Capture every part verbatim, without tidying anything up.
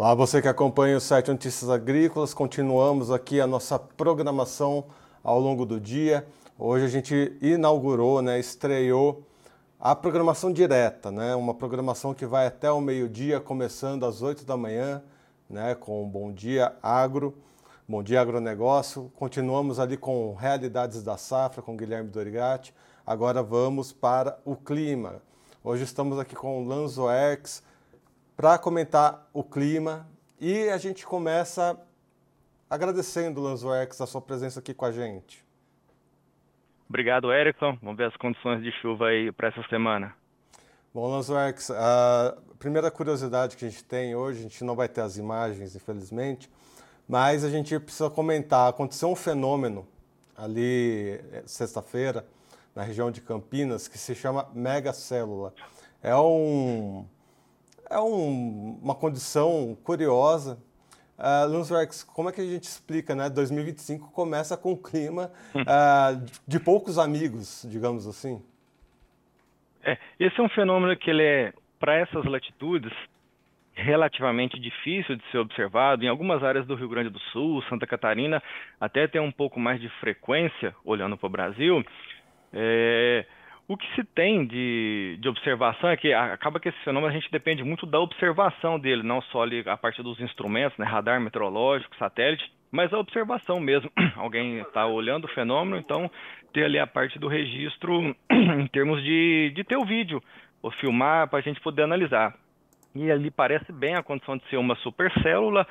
Olá, você que acompanha o site Notícias Agrícolas, continuamos aqui a nossa programação ao longo do dia. Hoje a gente inaugurou, né, estreou a programação direta, né, uma programação que vai até o meio-dia, começando às oito da manhã, né, com Bom Dia Agro, Bom Dia Agronegócio. Continuamos ali com Realidades da Safra, com Guilherme Dorigatti. Agora vamos para o clima. Hoje estamos aqui com o Lanzoex para comentar o clima e a gente começa agradecendo, Lanzoex, a sua presença aqui com a gente. Obrigado, Erickson. Vamos ver as condições de chuva aí para essa semana. Bom, Lanzoex, a primeira curiosidade que a gente tem hoje, a gente não vai ter as imagens, infelizmente, mas a gente precisa comentar. Aconteceu um fenômeno ali sexta-feira, na região de Campinas, que se chama megacélula. É um... É um, uma condição curiosa. Uh, Lanzoex, como é que a gente explica, né? dois mil e vinte e cinco começa com um clima uh, de poucos amigos, digamos assim. É, esse é um fenômeno que ele é, para essas latitudes, relativamente difícil de ser observado. Em algumas áreas do Rio Grande do Sul, Santa Catarina, até tem um pouco mais de frequência, olhando para o Brasil. É... O que se tem de, de observação é que acaba que esse fenômeno a gente depende muito da observação dele, não só ali a partir dos instrumentos, né, radar meteorológico, satélite, mas a observação mesmo. Alguém está olhando o fenômeno, então ter ali a parte do registro em termos de, de ter o vídeo, ou filmar para a gente poder analisar. E ali parece bem a condição de ser uma supercélula,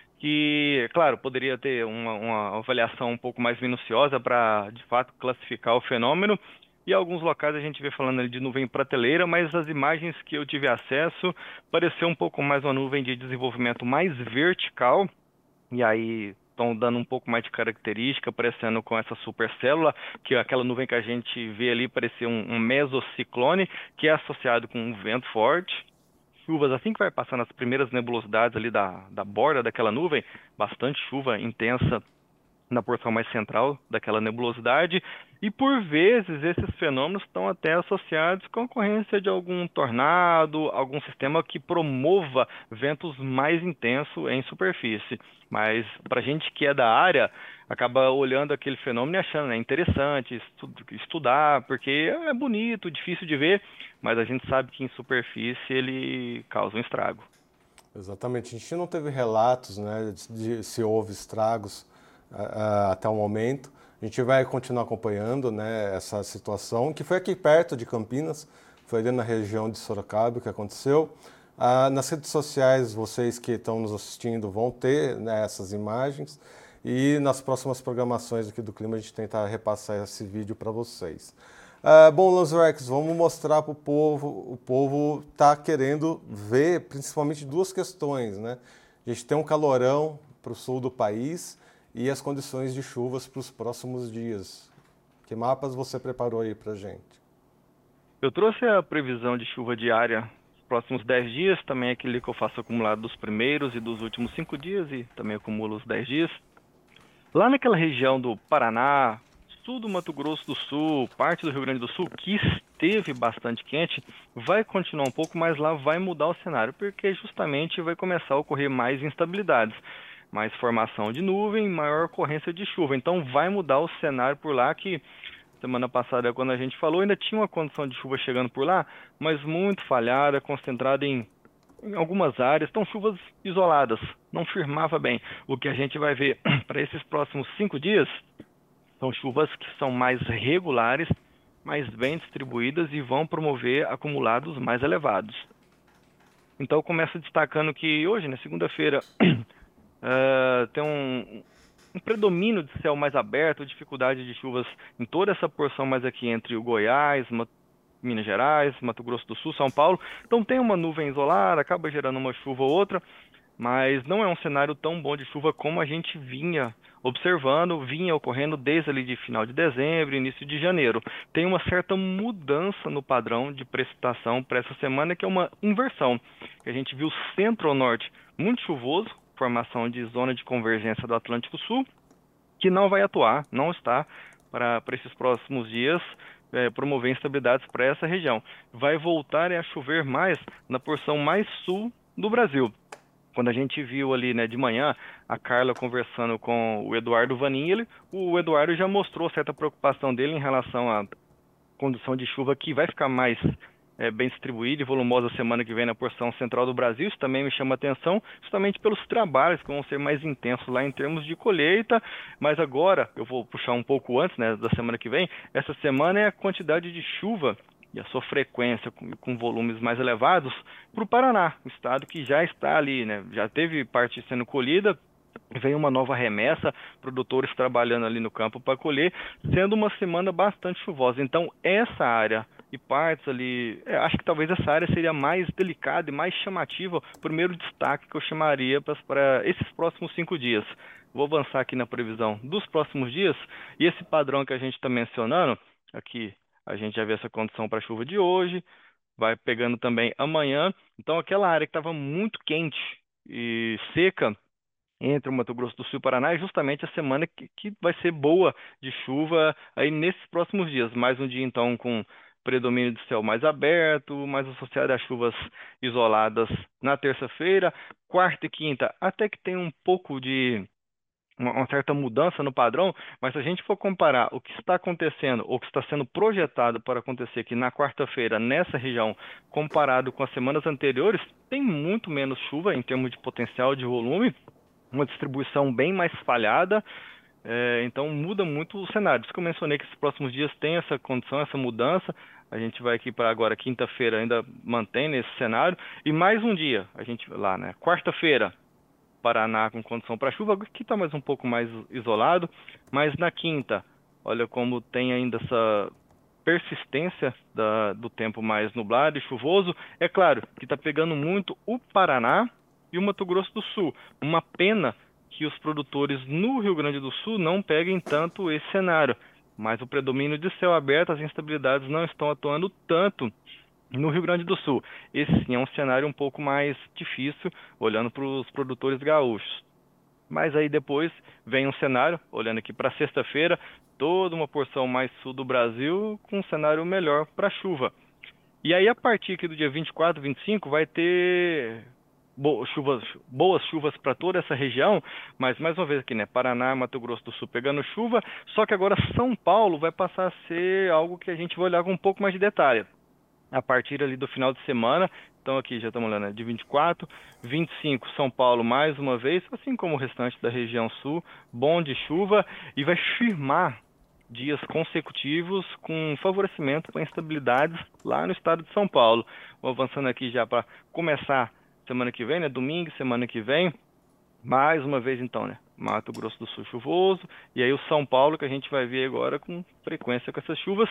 que, claro, poderia ter uma, uma avaliação um pouco mais minuciosa para, de fato, classificar o fenômeno. E alguns locais a gente vê falando ali de nuvem prateleira, mas as imagens que eu tive acesso pareceu um pouco mais uma nuvem de desenvolvimento mais vertical, e aí estão dando um pouco mais de característica, parecendo com essa supercélula, que é aquela nuvem que a gente vê ali parecer um, um mesociclone, que é associado com um vento forte. Chuvas, assim que vai passando as primeiras nebulosidades ali da, da borda daquela nuvem, bastante chuva intensa na porção mais central daquela nebulosidade, e por vezes esses fenômenos estão até associados com a ocorrência de algum tornado, algum sistema que promova ventos mais intensos em superfície. Mas para a gente que é da área, acaba olhando aquele fenômeno e achando, né, interessante estudar, porque é bonito, difícil de ver, mas a gente sabe que em superfície ele causa um estrago. Exatamente, a gente não teve relatos, né, de se houve estragos Uh, até o momento. A gente vai continuar acompanhando, né, essa situação, que foi aqui perto de Campinas, foi ali na região de Sorocaba que aconteceu. Uh, nas redes sociais, vocês que estão nos assistindo vão ter, né, essas imagens, e nas próximas programações aqui do Clima a gente tenta repassar esse vídeo para vocês. Uh, bom, Lanzoex, vamos mostrar para o povo, o povo está querendo ver principalmente duas questões, né? A gente tem um calorão para o sul do país e as condições de chuvas para os próximos dias. Que mapas você preparou aí para a gente? Eu trouxe a previsão de chuva diária nos próximos dez dias, também aquele que eu faço acumulado dos primeiros e dos últimos cinco dias, e também acumulo os dez dias. Lá naquela região do Paraná, sul do Mato Grosso do Sul, parte do Rio Grande do Sul, que esteve bastante quente, vai continuar um pouco, mas lá vai mudar o cenário, porque justamente vai começar a ocorrer mais instabilidades. Mais formação de nuvem, maior ocorrência de chuva. Então vai mudar o cenário por lá, que semana passada, quando a gente falou, ainda tinha uma condição de chuva chegando por lá, mas muito falhada, concentrada em, em algumas áreas. Então chuvas isoladas, não firmava bem. O que a gente vai ver para esses próximos cinco dias são chuvas que são mais regulares, mais bem distribuídas e vão promover acumulados mais elevados. Então eu começo destacando que hoje, na segunda-feira, Uh, tem um, um predomínio de céu mais aberto, dificuldade de chuvas em toda essa porção mais aqui entre o Goiás, Minas Gerais, Mato Grosso do Sul, São Paulo. Então tem uma nuvem isolada, acaba gerando uma chuva ou outra, mas não é um cenário tão bom de chuva como a gente vinha observando, vinha ocorrendo desde ali de final de dezembro, início de janeiro. Tem uma certa mudança no padrão de precipitação para essa semana, que é uma inversão. A gente viu centro-norte muito chuvoso, formação de zona de convergência do Atlântico Sul, que não vai atuar, não está para, para esses próximos dias é, promover instabilidades para essa região. Vai voltar a chover mais na porção mais sul do Brasil. Quando a gente viu ali, né, de manhã, a Carla conversando com o Eduardo Vanin, ele, o Eduardo já mostrou certa preocupação dele em relação à condição de chuva que vai ficar mais é, bem distribuída e volumosa semana que vem na porção central do Brasil. Isso também me chama atenção, justamente pelos trabalhos que vão ser mais intensos lá em termos de colheita. Mas agora, eu vou puxar um pouco antes, né, da semana que vem, essa semana é a quantidade de chuva e a sua frequência com, com volumes mais elevados para o Paraná, o estado que já está ali, né, já teve parte sendo colhida, vem uma nova remessa, produtores trabalhando ali no campo para colher, sendo uma semana bastante chuvosa. Então, essa área e partes ali, é, acho que talvez essa área seria mais delicada e mais chamativa, o primeiro destaque que eu chamaria para esses próximos cinco dias. Vou avançar aqui na previsão dos próximos dias, e esse padrão que a gente está mencionando, aqui a gente já vê essa condição para a chuva de hoje, vai pegando também amanhã. Então, aquela área que estava muito quente e seca, entre o Mato Grosso do Sul e o Paraná, é justamente a semana que, que vai ser boa de chuva aí nesses próximos dias. Mais um dia, então, com predomínio de céu mais aberto, mais associado a chuvas isoladas na terça-feira. Quarta e quinta, até que tem um pouco de uma, uma certa mudança no padrão, mas se a gente for comparar o que está acontecendo, ou o que está sendo projetado para acontecer aqui na quarta-feira, nessa região, comparado com as semanas anteriores, tem muito menos chuva em termos de potencial de volume, uma distribuição bem mais falhada, é, então muda muito o cenário. Por isso que eu mencionei que esses próximos dias tem essa condição, essa mudança. A gente vai aqui para agora, quinta-feira, ainda mantém nesse cenário. E mais um dia, a gente lá, né? Quarta-feira, Paraná com condição para chuva, que está mais um pouco mais isolado. Mas na quinta, olha como tem ainda essa persistência da, do tempo mais nublado e chuvoso. É claro que está pegando muito o Paraná e o Mato Grosso do Sul. Uma pena que os produtores no Rio Grande do Sul não peguem tanto esse cenário, mas o predomínio de céu aberto, as instabilidades não estão atuando tanto no Rio Grande do Sul. Esse sim é um cenário um pouco mais difícil, olhando para os produtores gaúchos. Mas aí depois vem um cenário, olhando aqui para sexta-feira, toda uma porção mais sul do Brasil com um cenário melhor para chuva. E aí a partir aqui do dia vinte e quatro, vinte e cinco vai ter Bo chuvas, boas chuvas para toda essa região, mas mais uma vez aqui, né, Paraná, Mato Grosso do Sul pegando chuva, só que agora São Paulo vai passar a ser algo que a gente vai olhar com um pouco mais de detalhe, a partir ali do final de semana. Então aqui já estamos olhando, né, de vinte e quatro, vinte e cinco, São Paulo mais uma vez, assim como o restante da região sul, bom de chuva, e vai firmar dias consecutivos com favorecimento para instabilidades lá no estado de São Paulo. Vou avançando aqui já para começar semana que vem, né? Domingo, semana que vem, mais uma vez então, né? Mato Grosso do Sul chuvoso, e aí o São Paulo que a gente vai ver agora com frequência com essas chuvas.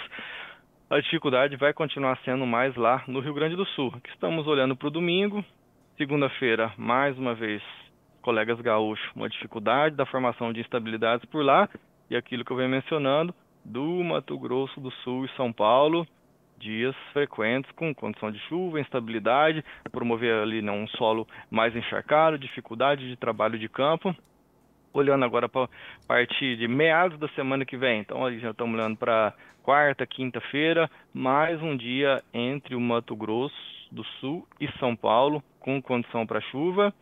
A dificuldade vai continuar sendo mais lá no Rio Grande do Sul. Aqui estamos olhando para o domingo, segunda-feira, mais uma vez, colegas gaúchos, uma dificuldade da formação de instabilidades por lá, e aquilo que eu venho mencionando, do Mato Grosso do Sul e São Paulo, dias frequentes com condição de chuva, instabilidade, promover ali, né, um solo mais encharcado, dificuldade de trabalho de campo. Olhando agora para a partir de meados da semana que vem, então aí já estamos olhando para quarta, quinta-feira, mais um dia entre o Mato Grosso do Sul e São Paulo com condição para chuva.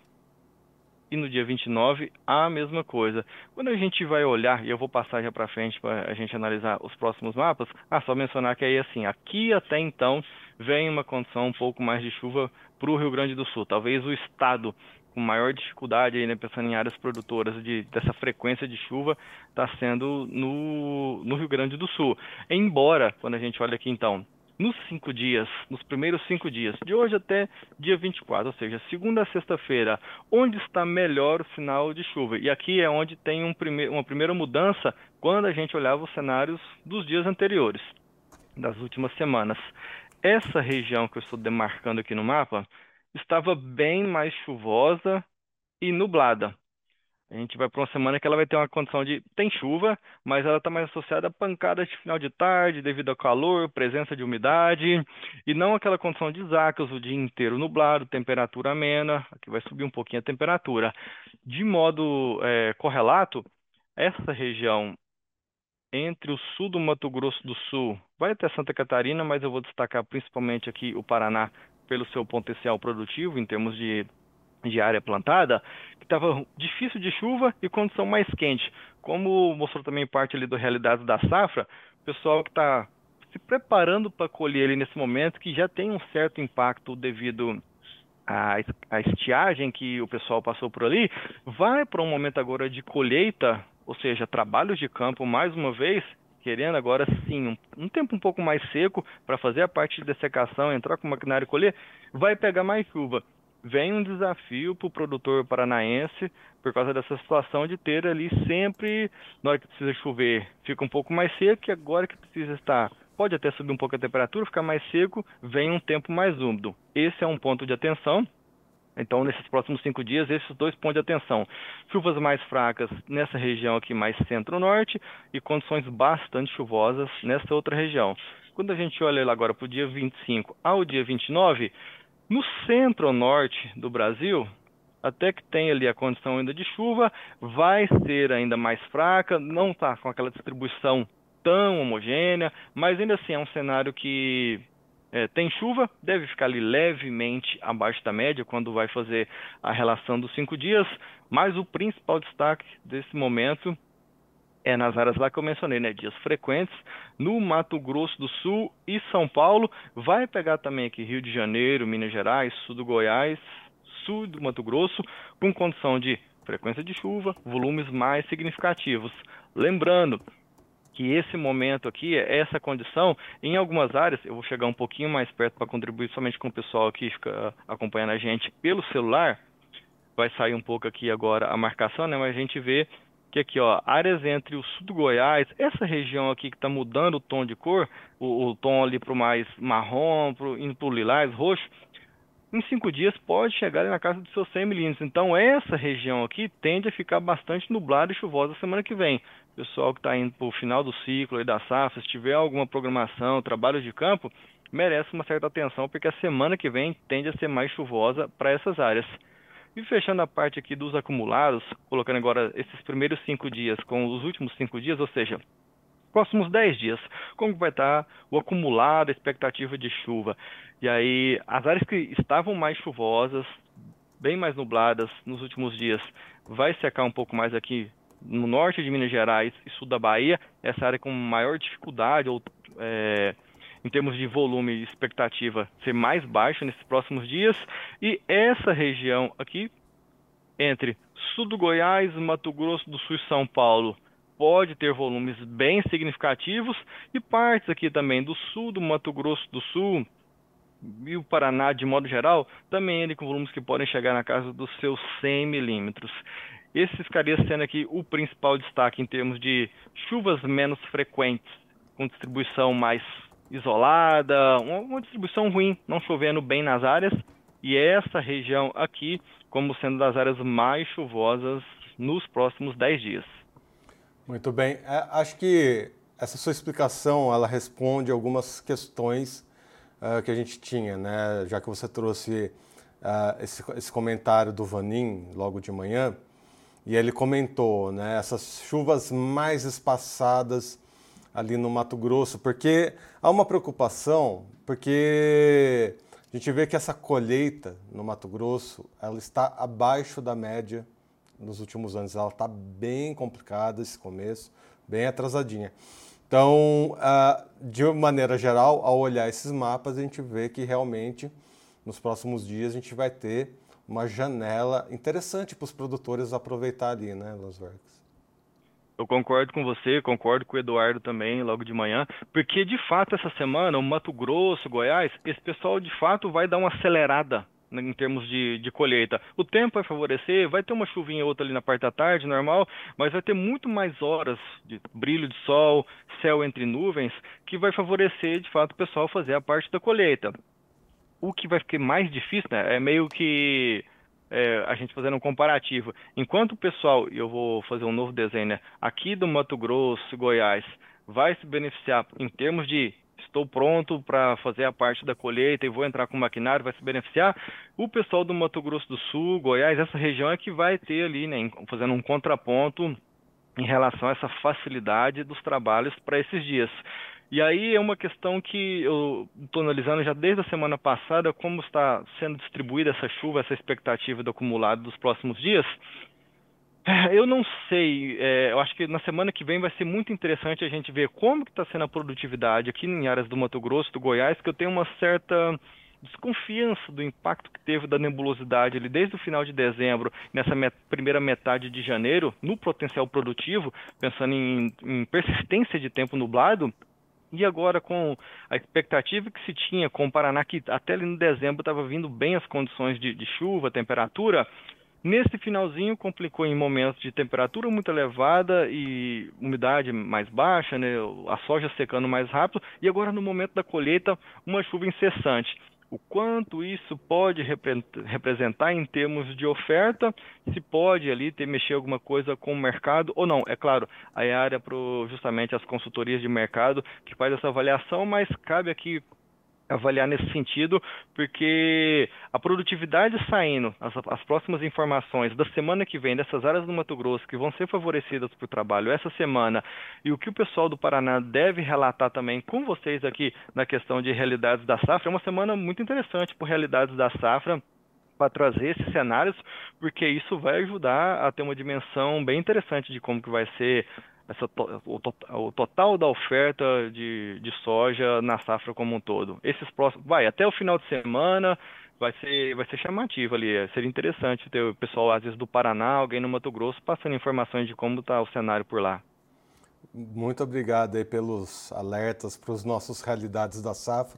E no dia vinte e nove, a mesma coisa. Quando a gente vai olhar, e eu vou passar já para frente para a gente analisar os próximos mapas, ah, só mencionar que aí assim, aqui até então vem uma condição um pouco mais de chuva para o Rio Grande do Sul. Talvez o estado com maior dificuldade, aí, né, pensando em áreas produtoras de, dessa frequência de chuva, está sendo no, no Rio Grande do Sul. Embora, quando a gente olha aqui então, nos cinco dias, nos primeiros cinco dias, de hoje até dia vinte e quatro, ou seja, segunda a sexta-feira, onde está melhor o sinal de chuva? E aqui é onde tem um prime uma primeira mudança quando a gente olhava os cenários dos dias anteriores, das últimas semanas. Essa região que eu estou demarcando aqui no mapa estava bem mais chuvosa e nublada. A gente vai para uma semana que ela vai ter uma condição de... Tem chuva, mas ela está mais associada a pancadas de final de tarde, devido ao calor, presença de umidade, e não aquela condição de zácaros o dia inteiro nublado, temperatura amena. Aqui vai subir um pouquinho a temperatura. De modo é, correlato, essa região entre o sul do Mato Grosso do Sul, vai até Santa Catarina, mas eu vou destacar principalmente aqui o Paraná, pelo seu potencial produtivo, em termos de de área plantada, que estava difícil de chuva e condição mais quente. Como mostrou também parte ali do Realidades da Safra, o pessoal que está se preparando para colher ali nesse momento, que já tem um certo impacto devido à, à estiagem que o pessoal passou por ali, vai para um momento agora de colheita, ou seja, trabalhos de campo mais uma vez, querendo agora sim um, um tempo um pouco mais seco para fazer a parte de dessecação, entrar com o maquinário e colher, vai pegar mais chuva. Vem um desafio para o produtor paranaense por causa dessa situação de ter ali sempre, na hora que precisa chover, fica um pouco mais seco, e agora que precisa estar, pode até subir um pouco a temperatura, ficar mais seco, vem um tempo mais úmido. Esse é um ponto de atenção. Então, nesses próximos cinco dias, esses dois pontos de atenção. Chuvas mais fracas nessa região aqui mais centro-norte e condições bastante chuvosas nessa outra região. Quando a gente olha lá agora para o dia vinte e cinco ao dia vinte e nove, no centro-norte do Brasil, até que tem ali a condição ainda de chuva, vai ser ainda mais fraca, não está com aquela distribuição tão homogênea, mas ainda assim é um cenário que é, tem chuva, deve ficar ali levemente abaixo da média quando vai fazer a relação dos cinco dias, mas o principal destaque desse momento é nas áreas lá que eu mencionei, né? Dias frequentes, no Mato Grosso do Sul e São Paulo, vai pegar também aqui Rio de Janeiro, Minas Gerais, sul do Goiás, sul do Mato Grosso, com condição de frequência de chuva, volumes mais significativos. Lembrando que esse momento aqui, essa condição, em algumas áreas, eu vou chegar um pouquinho mais perto para contribuir somente com o pessoal que fica acompanhando a gente pelo celular, vai sair um pouco aqui agora a marcação, né? Mas a gente vê que aqui, ó, áreas entre o sul do Goiás, essa região aqui que está mudando o tom de cor, o, o tom ali para o mais marrom, pro, indo para o lilás, roxo, em cinco dias pode chegar ali na casa dos seus cem milímetros. Então essa região aqui tende a ficar bastante nublada e chuvosa semana que vem. Pessoal que está indo para o final do ciclo aí da safra, se tiver alguma programação, trabalho de campo, merece uma certa atenção, porque a semana que vem tende a ser mais chuvosa para essas áreas. E fechando a parte aqui dos acumulados, colocando agora esses primeiros cinco dias com os últimos cinco dias, ou seja, próximos dez dias, como vai estar o acumulado, a expectativa de chuva. E aí, as áreas que estavam mais chuvosas, bem mais nubladas nos últimos dias, vai secar um pouco mais aqui no norte de Minas Gerais e sul da Bahia, essa área com maior dificuldade, ou é, em termos de volume e expectativa, ser mais baixo nesses próximos dias. E essa região aqui, entre sul do Goiás, Mato Grosso do Sul e São Paulo, pode ter volumes bem significativos, e partes aqui também do sul do Mato Grosso do Sul e o Paraná, de modo geral, também ele com volumes que podem chegar na casa dos seus cem milímetros. Esse ficaria sendo aqui o principal destaque em termos de chuvas menos frequentes, com distribuição mais isolada, uma, uma distribuição ruim, não chovendo bem nas áreas, e essa região aqui como sendo das áreas mais chuvosas nos próximos dez dias. Muito bem. É, acho que essa sua explicação, ela responde algumas questões uh, que a gente tinha, né? Já que você trouxe uh, esse, esse comentário do Vanin logo de manhã, e ele comentou, né, essas chuvas mais espaçadas ali no Mato Grosso, porque há uma preocupação, porque a gente vê que essa colheita no Mato Grosso, ela está abaixo da média nos últimos anos. Ela está bem complicada esse começo, bem atrasadinha. Então, de maneira geral, ao olhar esses mapas, a gente vê que realmente nos próximos dias a gente vai ter uma janela interessante para os produtores aproveitar ali, né, Los Verdes? Eu concordo com você, concordo com o Eduardo também, logo de manhã, porque de fato essa semana, o Mato Grosso, Goiás, esse pessoal de fato vai dar uma acelerada em termos de, de colheita. O tempo vai favorecer, vai ter uma chuvinha ou outra ali na parte da tarde, normal, mas vai ter muito mais horas de brilho de sol, céu entre nuvens, que vai favorecer de fato o pessoal fazer a parte da colheita. O que vai ficar mais difícil, né, é meio que é, a gente fazendo um comparativo. Enquanto o pessoal, e eu vou fazer um novo desenho, né, aqui do Mato Grosso, Goiás, vai se beneficiar em termos de estou pronto para fazer a parte da colheita e vou entrar com o maquinário, vai se beneficiar. O pessoal do Mato Grosso do Sul, Goiás, essa região é que vai ter ali, né, fazendo um contraponto em relação a essa facilidade dos trabalhos para esses dias. E aí é uma questão que eu estou analisando já desde a semana passada, como está sendo distribuída essa chuva, essa expectativa do acumulado dos próximos dias. É, Eu não sei, é, eu acho que na semana que vem vai ser muito interessante a gente ver como que está sendo a produtividade aqui em áreas do Mato Grosso, do Goiás, que eu tenho uma certa desconfiança do impacto que teve da nebulosidade ali desde o final de dezembro, nessa met- primeira metade de janeiro, no potencial produtivo, pensando em, em persistência de tempo nublado. E agora, com a expectativa que se tinha com o Paraná, que até ali no dezembro estava vindo bem as condições de, de chuva, temperatura, nesse finalzinho complicou em momentos de temperatura muito elevada e umidade mais baixa, né, a soja secando mais rápido, e agora no momento da colheita, uma chuva incessante. O quanto isso pode repre- representar em termos de oferta, se pode ali ter mexer alguma coisa com o mercado ou não. É claro, aí é a área para justamente as consultorias de mercado que faz essa avaliação, mas cabe aqui avaliar nesse sentido, porque a produtividade saindo, as, as próximas informações da semana que vem, dessas áreas do Mato Grosso, que vão ser favorecidas por trabalho essa semana, e o que o pessoal do Paraná deve relatar também com vocês aqui na questão de realidades da safra, é uma semana muito interessante por realidades da safra, para trazer esses cenários, porque isso vai ajudar a ter uma dimensão bem interessante de como que vai ser essa, to- o, to- o total da oferta de, de soja na safra como um todo. Esses próximos, vai, até o final de semana vai ser, vai ser chamativo ali. é, Seria interessante ter o pessoal, às vezes, do Paraná, alguém no Mato Grosso, passando informações de como está o cenário por lá. Muito obrigado aí pelos alertas para os nossos realidades da safra.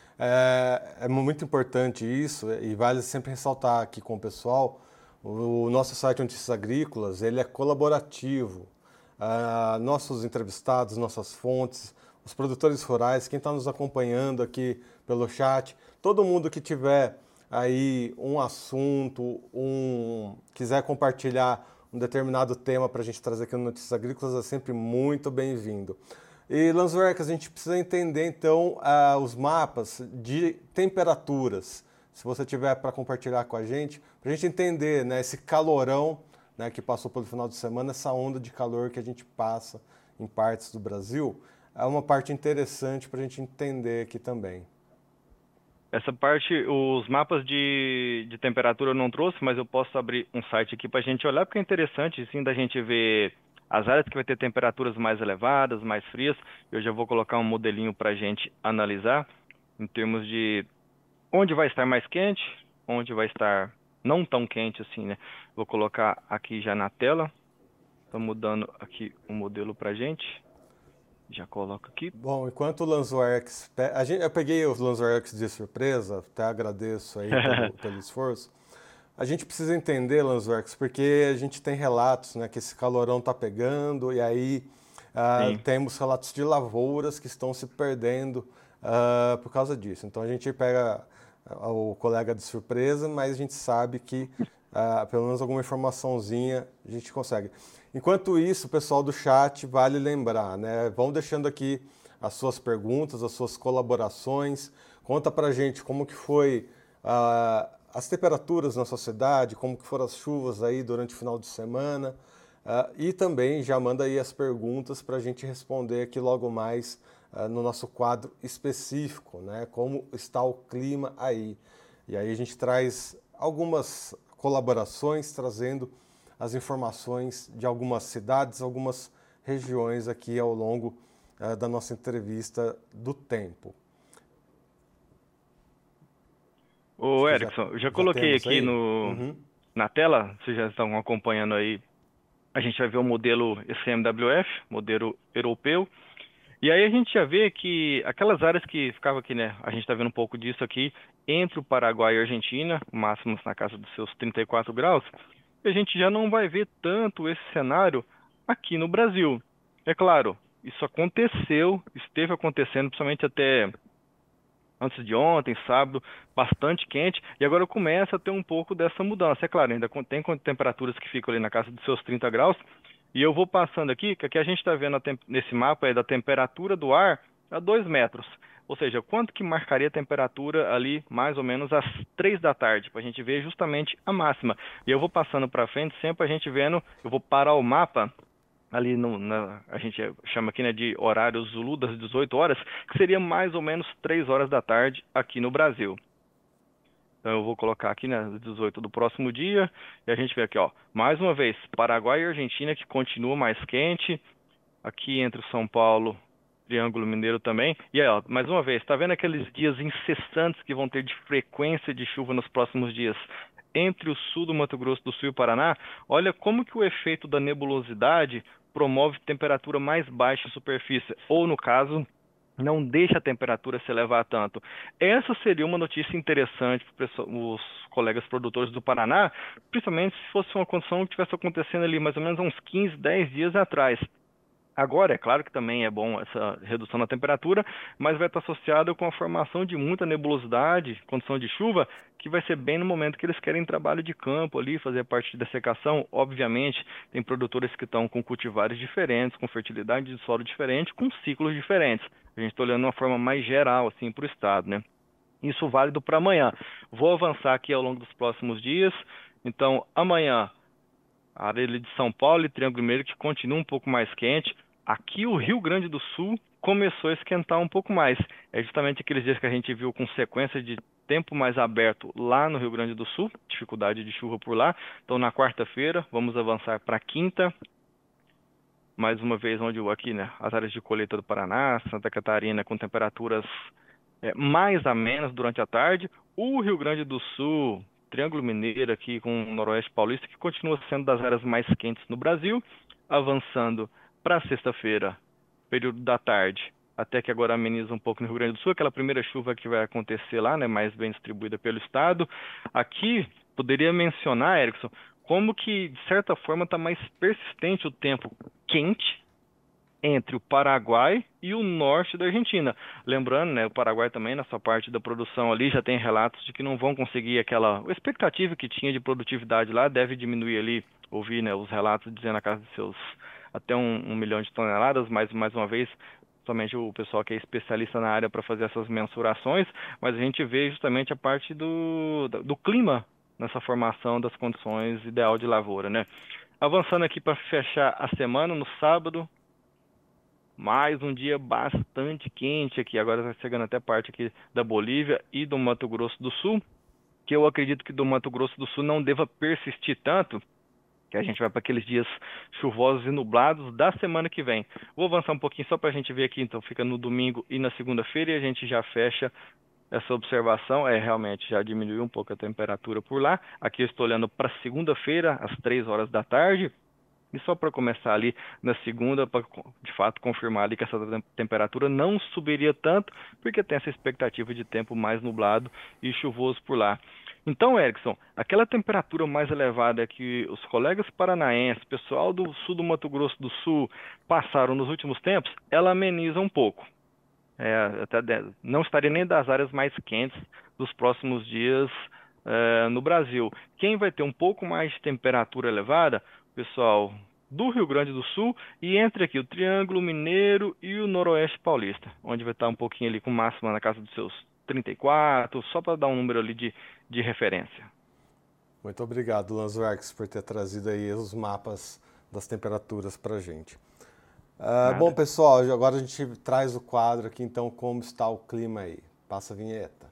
É, é muito importante isso e vale sempre ressaltar aqui com o pessoal, o nosso site Notícias Agrícolas, ele é colaborativo. Ah, nossos entrevistados, nossas fontes, os produtores rurais, quem está nos acompanhando aqui pelo chat, todo mundo que tiver aí um assunto, um quiser compartilhar um determinado tema para a gente trazer aqui no Notícias Agrícolas, é sempre muito bem-vindo. E, Lanzorek, a gente precisa entender, então, ah, os mapas de temperaturas, se você tiver para compartilhar com a gente, para a gente entender, né, esse calorão, né, que passou pelo final de semana, essa onda de calor que a gente passa em partes do Brasil, é uma parte interessante para a gente entender aqui também. Essa parte, os mapas de, de temperatura eu não trouxe, mas eu posso abrir um site aqui para a gente olhar, porque é interessante, sim, da gente ver as áreas que vai ter temperaturas mais elevadas, mais frias. Eu já vou colocar um modelinho para a gente analisar, em termos de onde vai estar mais quente, onde vai estar não tão quente assim, né? Vou colocar aqui já na tela. Estou mudando aqui o modelo para a gente. Já coloco aqui. Bom, enquanto o Lanzoarx, a gente, eu peguei os Lanzoarx de surpresa, até agradeço aí pelo, pelo esforço. A gente precisa entender, Lanzoarx, porque a gente tem relatos, né, que esse calorão está pegando e aí ah, Sim. temos relatos de lavouras que estão se perdendo ah, por causa disso. Então a gente pega ah, o colega de surpresa, mas a gente sabe que ah, pelo menos alguma informaçãozinha a gente consegue. Enquanto isso, o pessoal do chat, vale lembrar, né? Vão deixando aqui as suas perguntas, as suas colaborações. Conta pra gente como que foi ah, as temperaturas na sua cidade, como que foram as chuvas aí durante o final de semana. Ah, e também já manda aí as perguntas para a gente responder aqui logo mais ah, no nosso quadro específico, né? Como está o clima aí. E aí a gente traz algumas colaborações, trazendo as informações de algumas cidades, algumas regiões aqui ao longo uh, da nossa entrevista do tempo. Ô, Erickson, já, eu já já coloquei temos aqui aí? no, Uhum. na tela, vocês já estão acompanhando aí, a gente vai ver o modelo E C M W F, modelo europeu, e aí a gente já vê que aquelas áreas que ficavam aqui, né, a gente está vendo um pouco disso aqui, entre o Paraguai e a Argentina, máximos na casa dos seus trinta e quatro graus, a gente já não vai ver tanto esse cenário aqui no Brasil. É claro, isso aconteceu, esteve acontecendo, principalmente até antes de ontem, sábado, bastante quente, e agora começa a ter um pouco dessa mudança. É claro, ainda con- tem con- temperaturas que ficam ali na casa dos seus trinta graus, e eu vou passando aqui, que aqui a gente está vendo a tem- nesse mapa é da temperatura do ar a dois metros. Ou seja, quanto que marcaria a temperatura ali mais ou menos às três da tarde, para a gente ver justamente a máxima. E eu vou passando para frente, sempre a gente vendo, eu vou parar o mapa ali no, na, a gente chama aqui, né, de horário Zulu das dezoito horas, que seria mais ou menos três horas da tarde aqui no Brasil. Então eu vou colocar aqui, né, dezoito do próximo dia, e a gente vê aqui, ó, mais uma vez, Paraguai e Argentina, que continua mais quente, aqui entre o São Paulo, Triângulo Mineiro também. E aí, ó, mais uma vez, tá vendo aqueles dias incessantes que vão ter de frequência de chuva nos próximos dias entre o sul do Mato Grosso do Sul e o Paraná? Olha como que o efeito da nebulosidade promove temperatura mais baixa em superfície, ou no caso, não deixa a temperatura se elevar tanto. Essa seria uma notícia interessante para os colegas produtores do Paraná, principalmente se fosse uma condição que estivesse acontecendo ali mais ou menos uns quinze, dez dias atrás. Agora, é claro que também é bom essa redução na temperatura, mas vai estar associado com a formação de muita nebulosidade, condição de chuva, que vai ser bem no momento que eles querem trabalho de campo ali, fazer a parte da secação. Obviamente, tem produtores que estão com cultivares diferentes, com fertilidade de solo diferente, com ciclos diferentes. A gente está olhando de uma forma mais geral assim para o estado, né? Isso válido para amanhã. Vou avançar aqui ao longo dos próximos dias. Então, amanhã, a área de São Paulo e Triângulo Mineiro que continua um pouco mais quente. Aqui o Rio Grande do Sul começou a esquentar um pouco mais. É justamente aqueles dias que a gente viu com sequência de tempo mais aberto lá no Rio Grande do Sul, dificuldade de chuva por lá. Então na quarta-feira, vamos avançar para quinta. Mais uma vez onde eu aqui, né, as áreas de colheita do Paraná, Santa Catarina com temperaturas é, mais amenas durante a tarde. O Rio Grande do Sul, Triângulo Mineiro aqui com o Noroeste Paulista, que continua sendo das áreas mais quentes no Brasil, avançando para sexta-feira, período da tarde, até que agora ameniza um pouco no Rio Grande do Sul, aquela primeira chuva que vai acontecer lá, né, mais bem distribuída pelo estado. Aqui, poderia mencionar, Erickson, como que, de certa forma, está mais persistente o tempo quente entre o Paraguai e o norte da Argentina. Lembrando, né, o Paraguai também, nessa parte da produção ali, já tem relatos de que não vão conseguir aquela... A expectativa que tinha de produtividade lá deve diminuir ali. Ouvi, né, os relatos dizendo a casa de seus até um, um milhão de toneladas, mas, mais uma vez, somente o pessoal que é especialista na área para fazer essas mensurações, mas a gente vê justamente a parte do, do clima nessa formação das condições ideal de lavoura, né? Avançando aqui para fechar a semana, no sábado, mais um dia bastante quente aqui, agora está chegando até parte aqui da Bolívia e do Mato Grosso do Sul, que eu acredito que do Mato Grosso do Sul não deva persistir tanto, que a gente vai para aqueles dias chuvosos e nublados da semana que vem. Vou avançar um pouquinho só para a gente ver aqui, então fica no domingo e na segunda-feira e a gente já fecha essa observação. É, realmente já diminuiu um pouco a temperatura por lá. Aqui eu estou olhando para segunda-feira, às três horas da tarde. E só para começar ali na segunda, para de fato confirmar ali que essa temperatura não subiria tanto, porque tem essa expectativa de tempo mais nublado e chuvoso por lá. Então, Erickson, aquela temperatura mais elevada que os colegas paranaenses, pessoal do sul do Mato Grosso do Sul, passaram nos últimos tempos, ela ameniza um pouco. É, até não estaria nem das áreas mais quentes dos próximos dias é, no Brasil. Quem vai ter um pouco mais de temperatura elevada, pessoal do Rio Grande do Sul e entre aqui o Triângulo Mineiro e o Noroeste Paulista, onde vai estar um pouquinho ali com máxima na casa dos seus trinta e quatro, só para dar um número ali de, de referência. Muito obrigado, Lanzwerks, por ter trazido aí os mapas das temperaturas para a gente. Uh, bom, pessoal, agora a gente traz o quadro aqui, então, como está o clima aí. Passa a vinheta.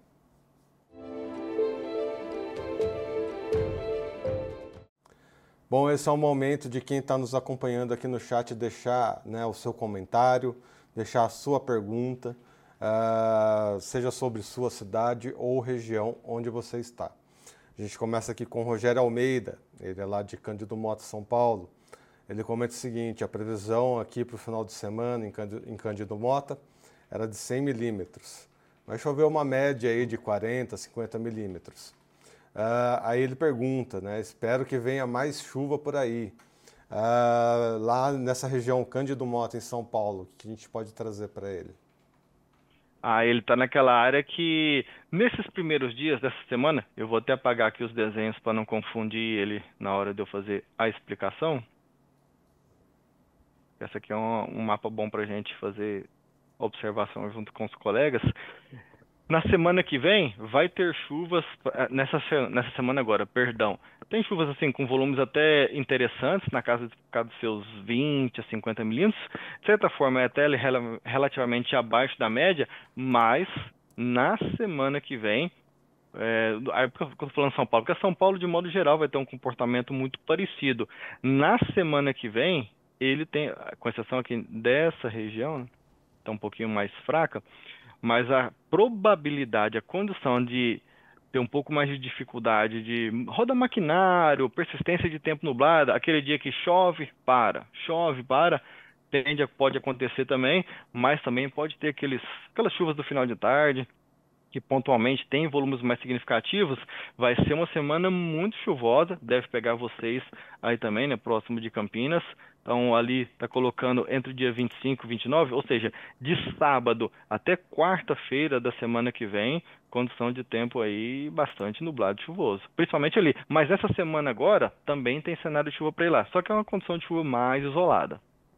Bom, esse é o momento de quem está nos acompanhando aqui no chat deixar, né, o seu comentário, deixar a sua pergunta, uh, seja sobre sua cidade ou região onde você está. A gente começa aqui com o Rogério Almeida, ele é lá de Cândido Mota, São Paulo. Ele comenta o seguinte: a previsão aqui para o final de semana em Cândido, em Cândido Mota era de cem milímetros, mas choveu uma média aí de quarenta, cinquenta milímetros. Uh, aí ele pergunta, né, espero que venha mais chuva por aí. Uh, lá nessa região Cândido Mota, em São Paulo, o que a gente pode trazer para ele? Ah, ele está naquela área que, nesses primeiros dias dessa semana, eu vou até apagar aqui os desenhos para não confundir ele na hora de eu fazer a explicação. Essa aqui é um, um mapa bom para a gente fazer observação junto com os colegas. Na semana que vem, vai ter chuvas, eh, nessa, se- nessa semana agora, perdão. Tem chuvas assim com volumes até interessantes, na casa, de- casa dos seus vinte a cinquenta milímetros. De certa forma, é até rela- relativamente abaixo da média, mas na semana que vem, é, aí por que eu estou falando São Paulo? Porque São Paulo, de modo geral, vai ter um comportamento muito parecido. Na semana que vem, ele tem, com exceção aqui dessa região, está um pouquinho mais fraca, mas a probabilidade, a condição de ter um pouco mais de dificuldade de roda maquinário, persistência de tempo nublado, aquele dia que chove, para, chove, para, tende a, pode acontecer também, mas também pode ter aqueles, aquelas chuvas do final de tarde, que pontualmente tem volumes mais significativos, vai ser uma semana muito chuvosa, deve pegar vocês aí também, né, próximo de Campinas. Então ali está colocando entre o dia vinte e cinco e vinte e nove, ou seja, de sábado até quarta-feira da semana que vem, condição de tempo aí bastante nublado e chuvoso, principalmente ali. Mas essa semana agora também tem cenário de chuva para ir lá, só que é uma condição de chuva mais isolada.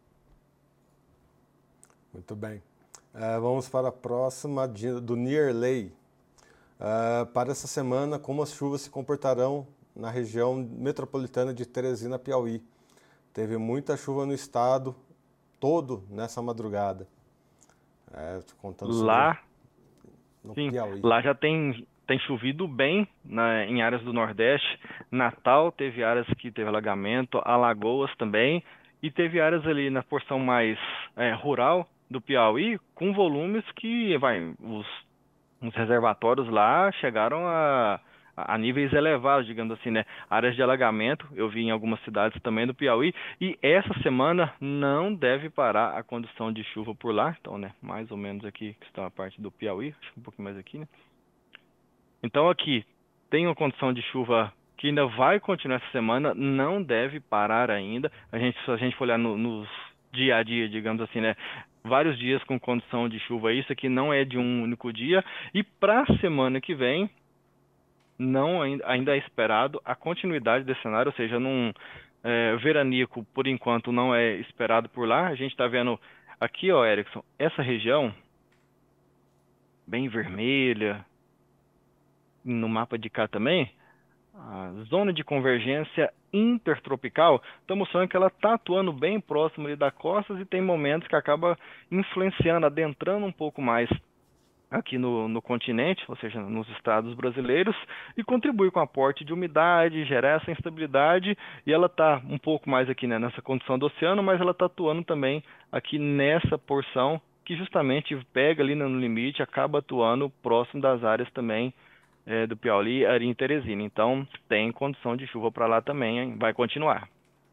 Muito bem. Uh, vamos para a próxima de, do Nearley. Uh, para essa semana, como as chuvas se comportarão na região metropolitana de Teresina, Piauí. Teve muita chuva no estado todo nessa madrugada. É, contando sobre Lá no Sim, Piauí. lá já tem, tem chovido bem na- em áreas do Nordeste. Natal teve áreas que teve alagamento, Alagoas também, e teve áreas ali na porção mais é, rural do Piauí com volumes que, vai, os, os reservatórios lá chegaram a, a níveis elevados, digamos assim, né? Áreas de alagamento, eu vi em algumas cidades também do Piauí, e essa semana não deve parar a condição de chuva por lá, então, né, mais ou menos aqui que está a parte do Piauí, acho que um pouquinho mais aqui, né? Então aqui tem uma condição de chuva que ainda vai continuar essa semana, não deve parar ainda. A gente, se a gente for olhar no, nos dia a dia, digamos assim, né? Vários dias com condição de chuva, isso aqui não é de um único dia. E para a semana que vem, não ainda, ainda é esperado a continuidade desse cenário, ou seja, num é, veranico, por enquanto, não é esperado por lá. A gente está vendo aqui, ó, Erickson, essa região bem vermelha, no mapa de cá também, a zona de convergência intertropical está mostrando que ela está atuando bem próximo ali da costa e tem momentos que acaba influenciando, adentrando um pouco mais aqui no, no continente, ou seja, nos estados brasileiros, e contribui com o aporte de umidade, gerar essa instabilidade, e ela está um pouco mais aqui, né, nessa condição do oceano, mas ela está atuando também aqui nessa porção que justamente pega ali no limite, acaba atuando próximo das áreas também é, do Piauí, Ari e Teresina. Então, tem condição de chuva para lá também, hein? Vai continuar.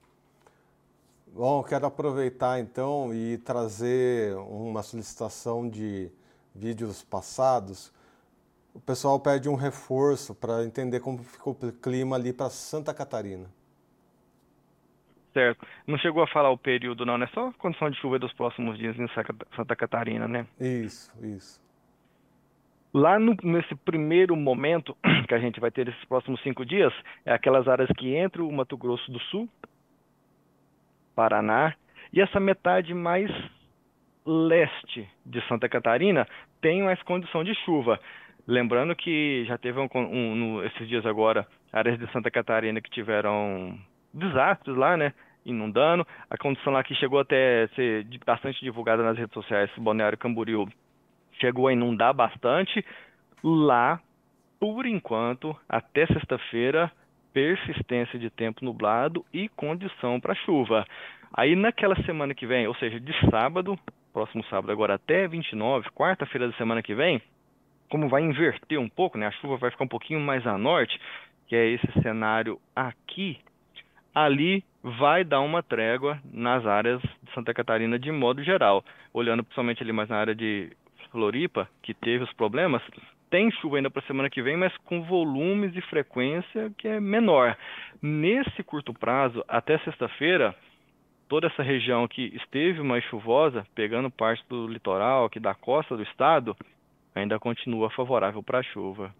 Bom, quero aproveitar então e trazer uma solicitação de vídeos passados. O pessoal pede um reforço para entender como ficou o clima ali para Santa Catarina. Certo. Não chegou a falar o período, não, né? Só condição de chuva dos próximos dias em Santa Catarina, né? Isso, isso. Lá no, nesse primeiro momento que a gente vai ter esses próximos cinco dias, é aquelas áreas que entre o Mato Grosso do Sul, Paraná, e essa metade mais leste de Santa Catarina tem mais condição de chuva. Lembrando que já teve um, um, no, esses dias agora áreas de Santa Catarina que tiveram desastres lá, né? Inundando. A condição lá que chegou até a ser bastante divulgada nas redes sociais, Balneário Camboriú, chegou a inundar bastante. Lá, por enquanto, até sexta-feira, persistência de tempo nublado e condição para chuva. Aí naquela semana que vem, ou seja, de sábado, próximo sábado agora até vinte e nove, quarta-feira da semana que vem, como vai inverter um pouco, né? A chuva vai ficar um pouquinho mais a norte, que é esse cenário aqui, ali vai dar uma trégua nas áreas de Santa Catarina de modo geral. Olhando principalmente ali mais na área de Floripa, que teve os problemas, tem chuva ainda para a semana que vem, mas com volumes e frequência que é menor. Nesse curto prazo, até sexta-feira, toda essa região que esteve mais chuvosa, pegando parte do litoral, aqui da costa do estado, ainda continua favorável para a chuva.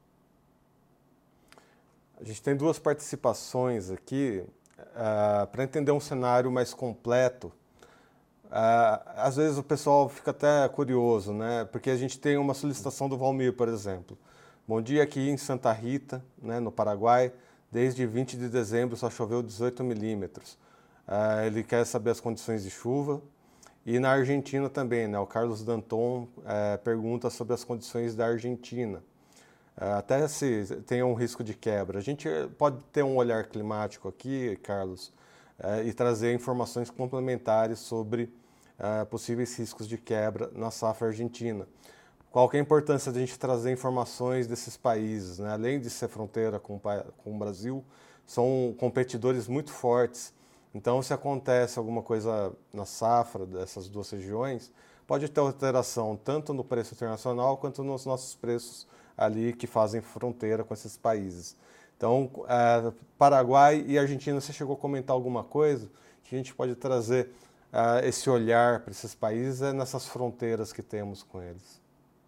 A gente tem duas participações aqui uh, para entender um cenário mais completo. Ah, às vezes o pessoal fica até curioso, né? Porque a gente tem uma solicitação do Valmir, por exemplo. Bom dia, aqui em Santa Rita, né, no Paraguai, desde vinte de dezembro só choveu dezoito milímetros. Ah, ele quer saber as condições de chuva. E na Argentina também, né? O Carlos Danton eh, pergunta sobre as condições da Argentina. Ah, até se tem um risco de quebra. A gente pode ter um olhar climático aqui, Carlos, eh, e trazer informações complementares sobre eh, possíveis riscos de quebra na safra argentina. Qual que é a importância de a gente trazer informações desses países, né? Além de ser fronteira com, com o Brasil, são competidores muito fortes. Então, se acontece alguma coisa na safra dessas duas regiões, pode ter alteração tanto no preço internacional quanto nos nossos preços ali que fazem fronteira com esses países. Então, é, Paraguai e Argentina, você chegou a comentar alguma coisa que a gente pode trazer é, esse olhar para esses países é nessas fronteiras que temos com eles?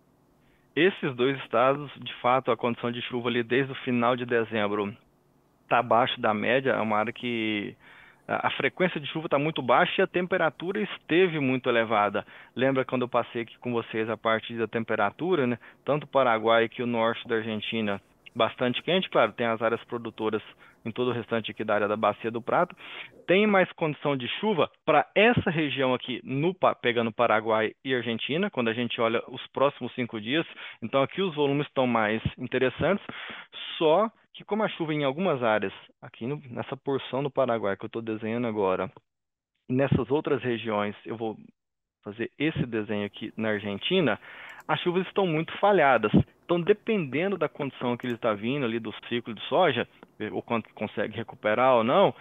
Esses dois estados, de fato, a condição de chuva ali desde o final de dezembro está abaixo da média, é uma área que a a frequência de chuva está muito baixa e a temperatura esteve muito elevada. Lembra quando eu passei aqui com vocês a parte da temperatura, né? Tanto o Paraguai que o norte da Argentina, bastante quente, claro, tem as áreas produtoras em todo o restante aqui da área da Bacia do Prata. Tem mais condição de chuva para essa região aqui, no, Pa- pegando Paraguai e Argentina, quando a gente olha os próximos cinco dias. Então aqui os volumes estão mais interessantes, só que como a chuva em algumas áreas, aqui no- nessa porção do Paraguai que eu estou desenhando agora, e nessas outras regiões, eu vou fazer esse desenho aqui na Argentina, as chuvas estão muito falhadas. Então, dependendo da condição que ele está vindo ali do ciclo de soja, eh, ou quanto consegue recuperar ou não,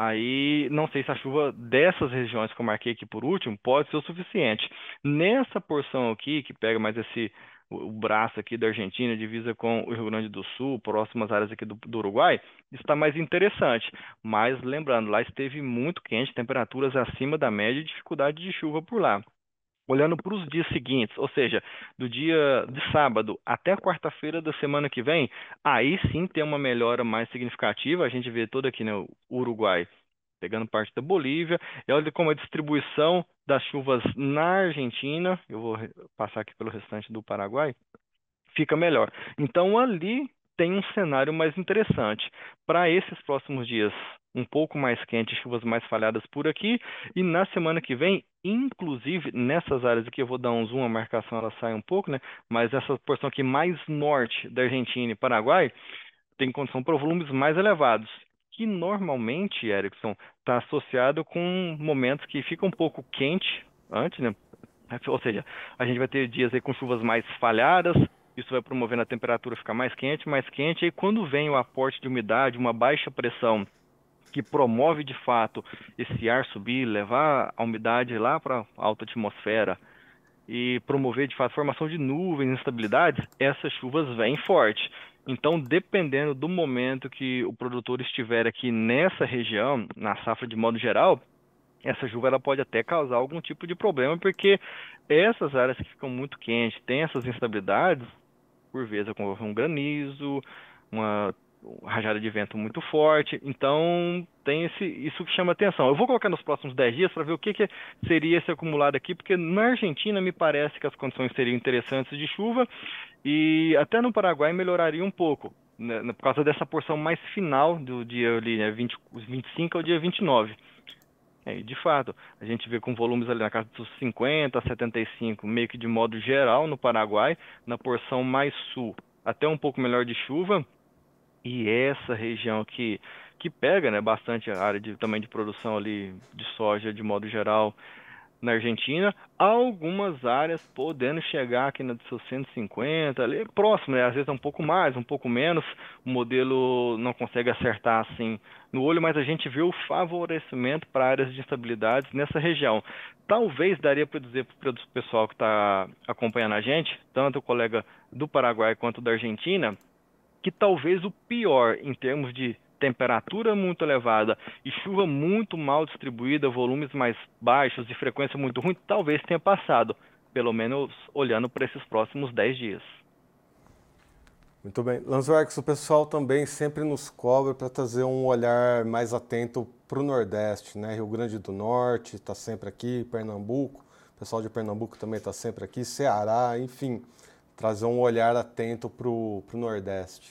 aí não sei se a chuva dessas regiões que eu marquei aqui por último pode ser o suficiente. Nessa porção aqui, que pega mais esse o o braço aqui da Argentina, divisa com o Rio Grande do Sul, próximas áreas aqui do, do Uruguai, está mais interessante. Mas lembrando, lá esteve muito quente, temperaturas acima da média e dificuldade de chuva por lá. Olhando para os dias seguintes, ou seja, do dia de sábado até a quarta-feira da semana que vem, aí sim tem uma melhora mais significativa. A gente vê todo aqui, né, o Uruguai pegando parte da Bolívia, e olha como a distribuição das chuvas na Argentina, eu vou re- passar aqui pelo restante do Paraguai, fica melhor. Então ali tem um cenário mais interessante. Para esses próximos dias, um pouco mais quente, chuvas mais falhadas por aqui, e na semana que vem, inclusive nessas áreas aqui, eu vou dar um zoom, a marcação ela sai um pouco, né? Mas essa porção aqui mais norte da Argentina e Paraguai tem condição para volumes mais elevados. Que normalmente, Erickson, está associado com momentos que fica um pouco quente antes, né? Ou seja, a gente vai ter dias aí com chuvas mais falhadas, isso vai promovendo a temperatura ficar mais quente, mais quente, e quando vem o aporte de umidade, uma baixa pressão que promove de fato esse ar subir, levar a umidade lá para a alta atmosfera e promover de fato a formação de nuvens, instabilidades, essas chuvas vêm forte. Então, dependendo do momento que o produtor estiver aqui nessa região, na safra de modo geral, essa chuva ela pode até causar algum tipo de problema, porque essas áreas que ficam muito quentes, têm essas instabilidades, por vezes ocorre um granizo, uma rajada de vento muito forte, então tem esse, isso que chama atenção. Eu vou colocar nos próximos dez dias para ver o que, que seria esse acumulado aqui, porque na Argentina me parece que as condições seriam interessantes de chuva e até no Paraguai melhoraria um pouco, né, por causa dessa porção mais final do dia ali, né, vinte, vinte e cinco ao dia vinte e nove. É, e de fato, a gente vê com volumes ali na casa dos cinquenta, setenta e cinco, meio que de modo geral no Paraguai, na porção mais sul, até um pouco melhor de chuva, e essa região que, que pega, né, bastante a área de, também de produção ali de soja de modo geral na Argentina, algumas áreas podendo chegar aqui na de seus cento e cinquenta, ali próximo, né? Às vezes é um pouco mais, um pouco menos, o modelo não consegue acertar assim no olho, mas a gente vê o favorecimento para áreas de instabilidades nessa região. Talvez daria para dizer para o pessoal que está acompanhando a gente, tanto o colega do Paraguai quanto da Argentina, que talvez o pior em termos de temperatura muito elevada e chuva muito mal distribuída, volumes mais baixos e frequência muito ruim, talvez tenha passado, pelo menos olhando para esses próximos dez dias. Muito bem. Lanzoarques, o pessoal também sempre nos cobra para trazer um olhar mais atento para o Nordeste, né? Rio Grande do Norte está sempre aqui, Pernambuco, o pessoal de Pernambuco também está sempre aqui, Ceará, enfim, trazer um olhar atento para o Nordeste.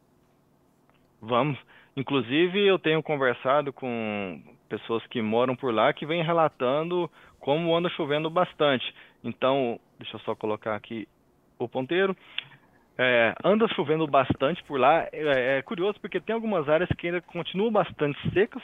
Vamos. Inclusive, eu tenho conversado com pessoas que moram por lá que vêm relatando como anda chovendo bastante. Então, deixa eu só colocar aqui o ponteiro. É, anda chovendo bastante por lá. É, é curioso porque tem algumas áreas que ainda continuam bastante secas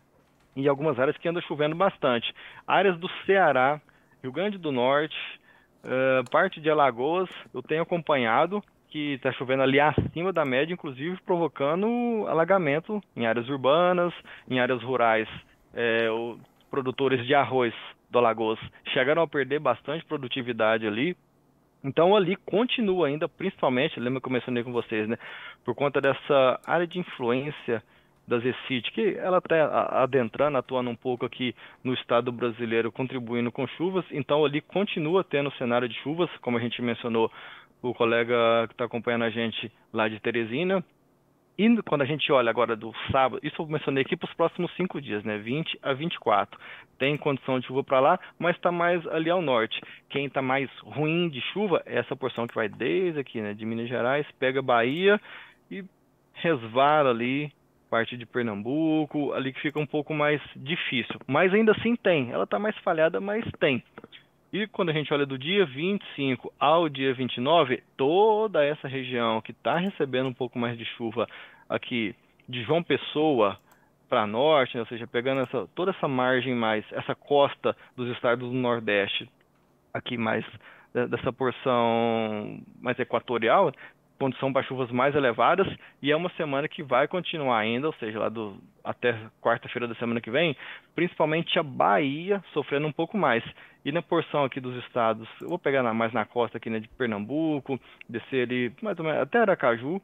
e algumas áreas que anda chovendo bastante. Áreas do Ceará, Rio Grande do Norte, eh, parte de Alagoas, eu tenho acompanhado que está chovendo ali acima da média, inclusive provocando alagamento em áreas urbanas, em áreas rurais. Eh, os produtores de arroz do Alagoas chegaram a perder bastante produtividade ali. Então ali continua ainda, principalmente, lembra que eu mencionei com vocês, né? Por conta dessa área de influência da ZECIT, que ela está adentrando, atuando um pouco aqui no estado brasileiro, contribuindo com chuvas. Então ali continua tendo cenário de chuvas, como a gente mencionou, o colega que está acompanhando a gente lá de Teresina. E quando a gente olha agora do sábado, isso eu mencionei aqui para os próximos cinco dias, né? vinte a vinte e quatro. Tem condição de chuva para lá, mas está mais ali ao norte. Quem está mais ruim de chuva é essa porção que vai desde aqui, né? De Minas Gerais, pega Bahia e resvala ali, parte de Pernambuco, ali que fica um pouco mais difícil. Mas ainda assim tem. Ela está mais falhada, mas tem. E quando a gente olha do dia vinte e cinco ao dia vinte e nove, toda essa região que está recebendo um pouco mais de chuva aqui de João Pessoa para norte, né, ou seja, pegando essa, toda essa margem mais, essa costa dos estados do Nordeste, aqui mais dessa porção mais equatorial, condição para chuvas mais elevadas, e é uma semana que vai continuar ainda, ou seja, lá do, até quarta-feira da semana que vem, principalmente a Bahia sofrendo um pouco mais. E na porção aqui dos estados, eu vou pegar na, mais na costa aqui, né, de Pernambuco, descer ali mais ou menos até Aracaju,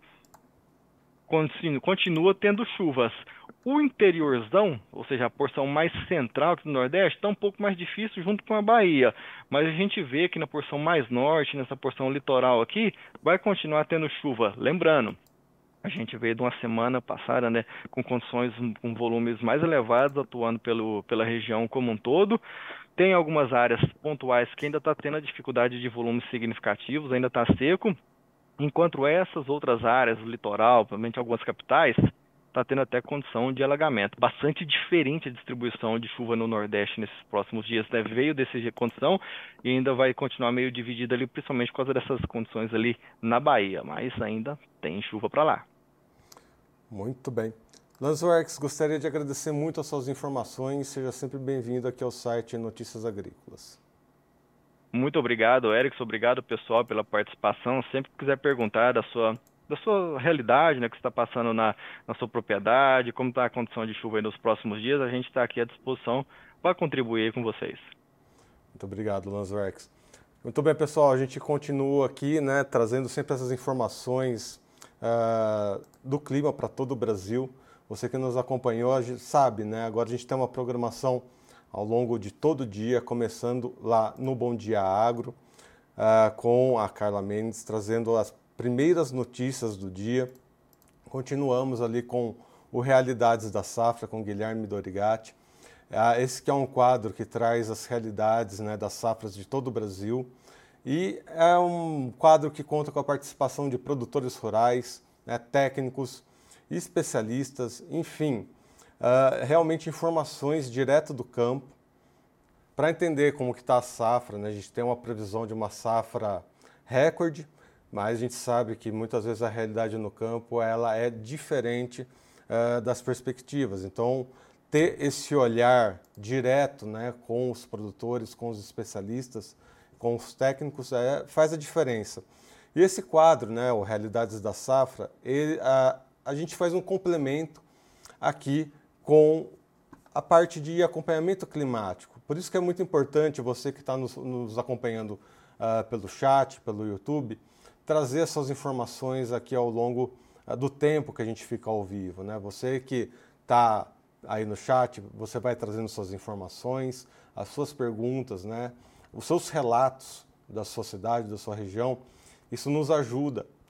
continua, continua tendo chuvas. O interiorzão, ou seja, a porção mais central aqui do Nordeste, está um pouco mais difícil junto com a Bahia. Mas a gente vê que na porção mais norte, nessa porção litoral aqui, vai continuar tendo chuva. Lembrando, a gente veio de uma semana passada, né, com condições, com volumes mais elevados, atuando pelo, pela região como um todo. Tem algumas áreas pontuais que ainda está tendo a dificuldade de volumes significativos, ainda está seco. Enquanto essas outras áreas, o litoral, provavelmente algumas capitais, está tendo até condição de alagamento. Bastante diferente a distribuição de chuva no Nordeste nesses próximos dias, né? Veio dessa condição e ainda vai continuar meio dividida ali, principalmente por causa dessas condições ali na Bahia, mas ainda tem chuva para lá. Muito bem. Lanzoarques, gostaria de agradecer muito as suas informações. Seja sempre bem-vindo aqui ao site Notícias Agrícolas. Muito obrigado, Erickson. Obrigado, pessoal, pela participação. Sempre que quiser perguntar da sua, da sua realidade, né, que você está passando na, na sua propriedade, como está a condição de chuva aí nos próximos dias, a gente está aqui à disposição para contribuir com vocês. Muito obrigado, Lanzoarques. Muito bem, pessoal. A gente continua aqui, né, trazendo sempre essas informações uh, do clima para todo o Brasil. Você que nos acompanhou a gente sabe, né? Agora a gente tem uma programação ao longo de todo o dia, começando lá no Bom Dia Agro, uh, com a Carla Mendes, trazendo as primeiras notícias do dia. Continuamos ali com o Realidades da Safra, com Guilherme Dorigatti. Uh, esse que é um quadro que traz as realidades, né, das safras de todo o Brasil. E é um quadro que conta com a participação de produtores rurais, né, técnicos, especialistas, enfim, Uh, realmente informações direto do campo para entender como que está a safra, né? A gente tem uma previsão de uma safra recorde, mas a gente sabe que muitas vezes a realidade no campo ela é diferente uh, das perspectivas. Então, ter esse olhar direto, né, com os produtores, com os especialistas, com os técnicos, é, faz a diferença. E esse quadro, né, o Realidades da Safra, ele, a, a gente faz um complemento aqui com a parte de acompanhamento climático. Por isso que é muito importante você que está nos, nos acompanhando uh, pelo chat, pelo YouTube, trazer essas informações aqui ao longo uh, do tempo que a gente fica ao vivo, né? Você que está aí no chat, você vai trazendo suas informações, as suas perguntas, né? Os seus relatos da sua cidade, da sua região. Isso nos ajuda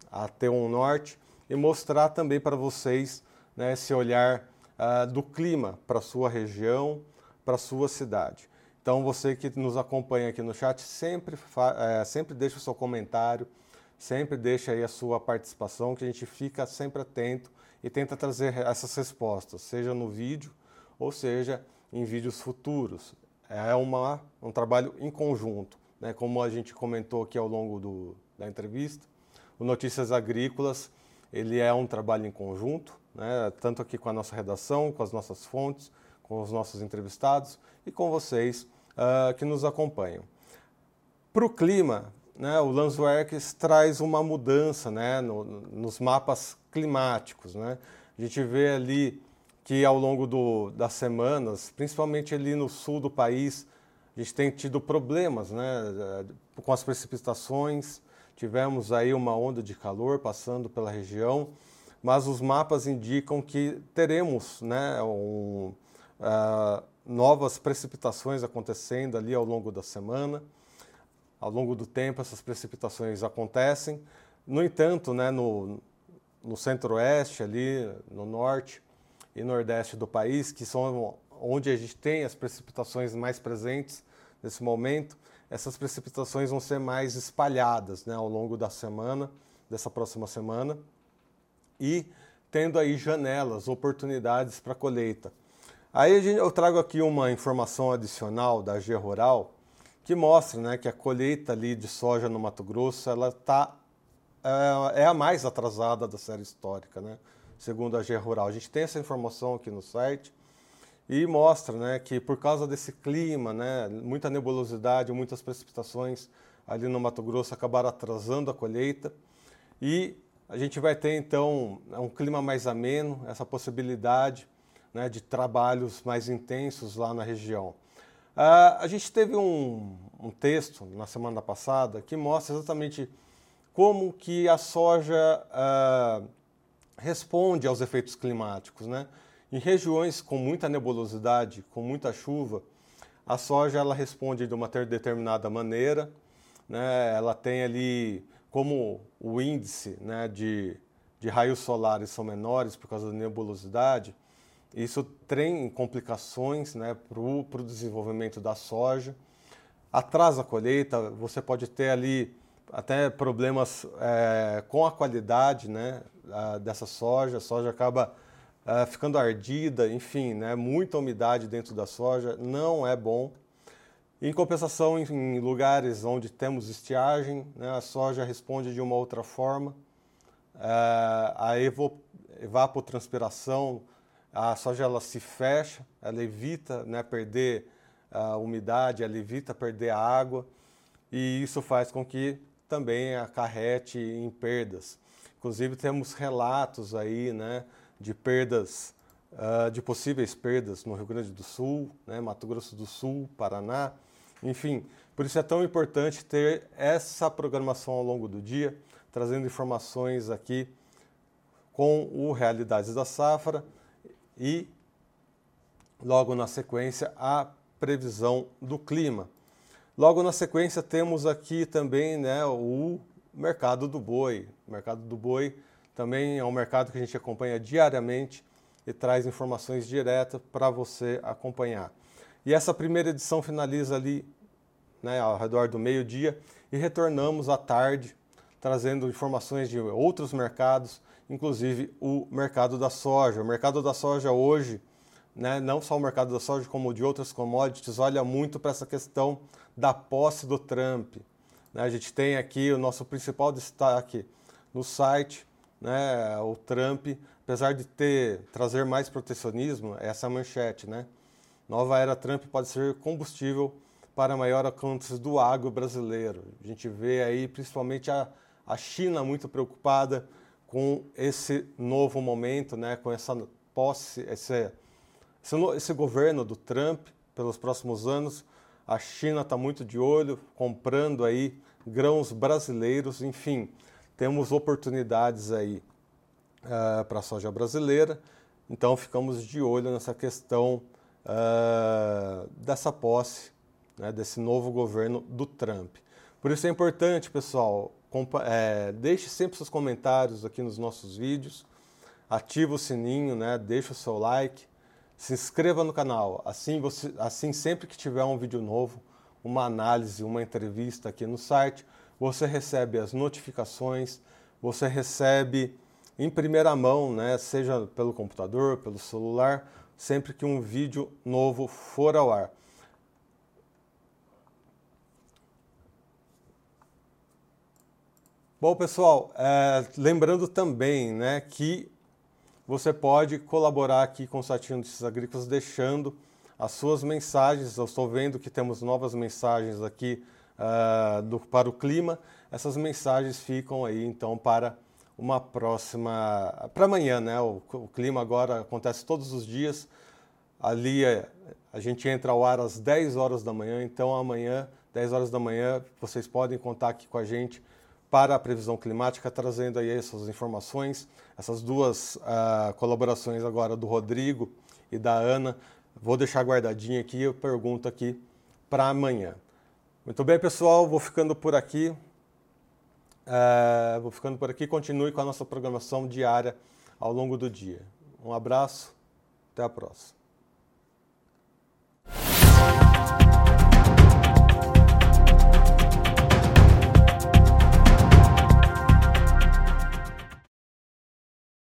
a T um Norte e mostrar também para vocês, né, esse olhar uh, do clima para a sua região, para a sua cidade. Então, você que nos acompanha aqui no chat, sempre, é, sempre deixa o seu comentário, sempre deixa aí a sua participação, que a gente fica sempre atento e tenta trazer essas respostas, seja no vídeo ou seja em vídeos futuros. É uma, um trabalho em conjunto, né? Como a gente comentou aqui ao longo do, da entrevista, o Notícias Agrícolas, ele é um trabalho em conjunto, né? Tanto aqui com a nossa redação, com as nossas fontes, com os nossos entrevistados e com vocês uh, que nos acompanham. Para o clima, né, o LandsWorks traz uma mudança, né, no, nos mapas climáticos, né? A gente vê ali que ao longo do, das semanas, principalmente ali no sul do país, a gente tem tido problemas, né, com as precipitações. Tivemos aí uma onda de calor passando pela região, mas os mapas indicam que teremos, né, um, uh, novas precipitações acontecendo ali ao longo da semana. Ao longo do tempo, essas precipitações acontecem. No entanto, né, no, no centro-oeste, ali, no norte e nordeste do país, que são onde a gente tem as precipitações mais presentes nesse momento, essas precipitações vão ser mais espalhadas, né, ao longo da semana, dessa próxima semana, e tendo aí janelas, oportunidades para colheita. Aí a gente, eu trago aqui uma informação adicional da G Rural, que mostra, né, que a colheita ali de soja no Mato Grosso ela tá, é, é a mais atrasada da série histórica, né, segundo a G Rural. A gente tem essa informação aqui no site e mostra, né, que por causa desse clima, né, muita nebulosidade, muitas precipitações ali no Mato Grosso acabaram atrasando a colheita e a gente vai ter então um clima mais ameno, essa possibilidade, né, de trabalhos mais intensos lá na região. Uh, a gente teve um, um texto na semana passada que mostra exatamente como que a soja uh, responde aos efeitos climáticos, né? Em regiões com muita nebulosidade, com muita chuva, a soja ela responde de uma determinada maneira, né? Ela tem ali, como o índice, né, de, de raios solares são menores por causa da nebulosidade, isso tem complicações, né, para o desenvolvimento da soja, atrasa a colheita, você pode ter ali até problemas é, com a qualidade, né, a, dessa soja, a soja acaba é, ficando ardida, enfim, né, muita umidade dentro da soja, não é bom. Em compensação, em, em lugares onde temos estiagem, né, a soja responde de uma outra forma, é, a evo, evapotranspiração, a soja ela se fecha, ela evita, né, perder a umidade, ela evita perder a água e isso faz com que também acarrete em perdas. Inclusive temos relatos aí, né, de perdas, uh, de possíveis perdas no Rio Grande do Sul, né, Mato Grosso do Sul, Paraná, enfim. Por isso é tão importante ter essa programação ao longo do dia, trazendo informações aqui com o Realidades da Safra, e logo na sequência a previsão do clima. Logo na sequência temos aqui também, né, o mercado do boi. O mercado do boi também é um mercado que a gente acompanha diariamente e traz informações diretas para você acompanhar. E essa primeira edição finaliza ali, né, ao redor do meio-dia e retornamos à tarde trazendo informações de outros mercados, inclusive o mercado da soja. O mercado da soja hoje, né, não só o mercado da soja, como de outras commodities, olha muito para essa questão da posse do Trump. Né, a gente tem aqui o nosso principal destaque no site, né, o Trump, apesar de ter, trazer mais protecionismo, essa é a manchete, né? Nova era Trump pode ser combustível para maior alcance do agro brasileiro. A gente vê aí principalmente a, a China muito preocupada com esse novo momento, né, com essa posse, esse, esse, esse governo do Trump pelos próximos anos. A China está muito de olho, comprando aí grãos brasileiros, enfim, temos oportunidades aí uh, para a soja brasileira, então ficamos de olho nessa questão uh, dessa posse, né, desse novo governo do Trump. Por isso é importante, pessoal, é, deixe sempre seus comentários aqui nos nossos vídeos, ativa o sininho, né? Deixa o seu like, se inscreva no canal, assim, você, assim sempre que tiver um vídeo novo, uma análise, uma entrevista aqui no site, você recebe as notificações, você recebe em primeira mão, né, seja pelo computador, pelo celular, sempre que um vídeo novo for ao ar. Bom, pessoal, é, lembrando também, né, que você pode colaborar aqui com o site Notícias Agrícolas deixando as suas mensagens. Eu estou vendo que temos novas mensagens aqui uh, do, para o clima. Essas mensagens ficam aí, então, para uma próxima... para amanhã, né? O, o clima agora acontece todos os dias. Ali a gente entra ao ar às dez horas da manhã, então amanhã, dez horas da manhã, vocês podem contar aqui com a gente para a previsão climática, trazendo aí essas informações, essas duas uh, colaborações agora do Rodrigo e da Ana. Vou deixar guardadinho aqui, eu pergunto aqui para amanhã. Muito bem, pessoal, vou ficando por aqui. Uh, vou ficando por aqui, continue com a nossa programação diária ao longo do dia. Um abraço, até a próxima.